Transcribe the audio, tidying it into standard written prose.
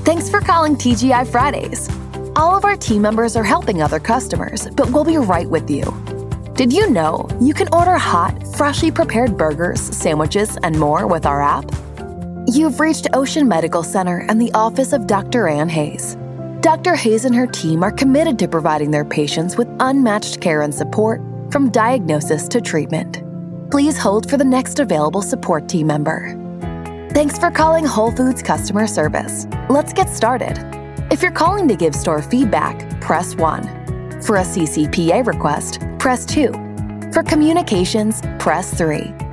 Thanks for calling TGI Fridays. All of our team members are helping other customers, but we'll be right with you. Did you know you can order hot, freshly prepared burgers, sandwiches, and more with our app? You've reached Ocean Medical Center and the office of Dr. Ann Hayes. Dr. Hayes and her team are committed to providing their patients with unmatched care and support from diagnosis to treatment. Please hold for the next available support team member. Thanks for calling Whole Foods Customer Service. Let's get started. If you're calling to give store feedback, press 1. For a CCPA request, press 2. For communications, press 3.